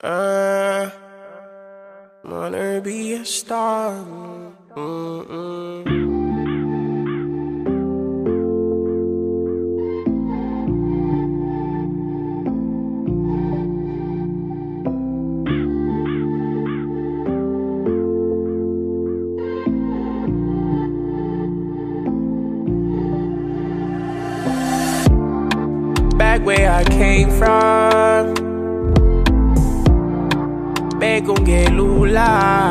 Uh, wanna be a star. Back where I came from, back gon' get lula.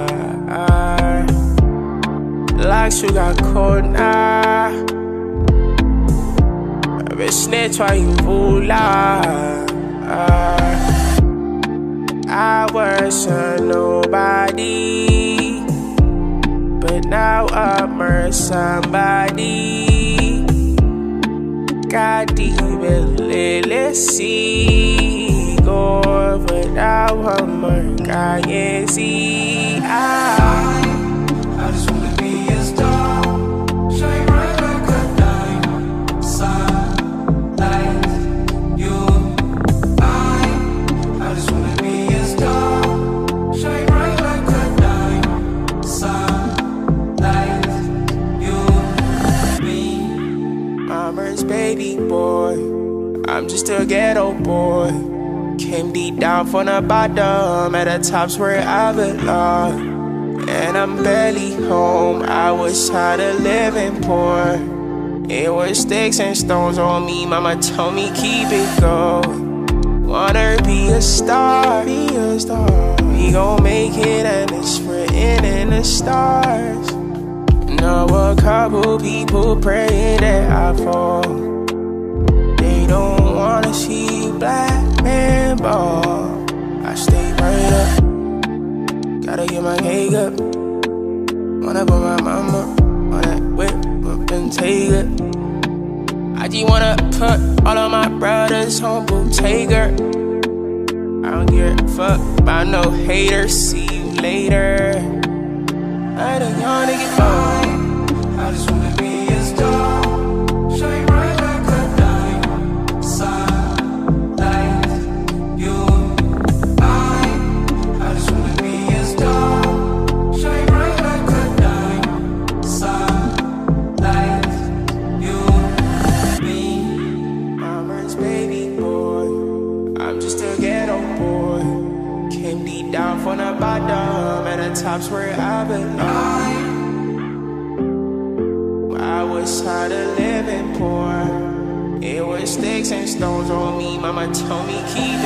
Like sugar cold now. Bitch snitch why you vola. I was a nobody, but now I'm a somebody. Got the let's see. Go but now I'm a guy, yeah, see. I just wanna be a star, shine bright like a diamond, sunlight, you. I just wanna be a star, shine bright like a diamond, sunlight, you, me. Mama's baby boy, I'm just a ghetto boy. Came deep down from the bottom, at the top's where I belong. And I'm barely home, I was tired of living poor. It was sticks and stones on me, mama told me keep it going. Wanna be a star, be a star. We gon' make it and it's written in the stars. Know a couple people praying that I fall. They don't wanna see black man ball. I stay right up, gotta get my cake up. Wanna put my mama on that whip up and take it. I just wanna put all of my brothers on Bootega. I don't give a fuck about no haters, see you later. I don't wanna get on. I just wanna be a star, shine bright like a diamond, sunlight, you. I just wanna be a star, shine bright like a diamond, sunlight, you, me. Mama's baby boy, I'm just a ghetto boy. Came deep down from the bottom, at the top's where I belong. I was tired of living poor. It was sticks and stones on me, mama told me keep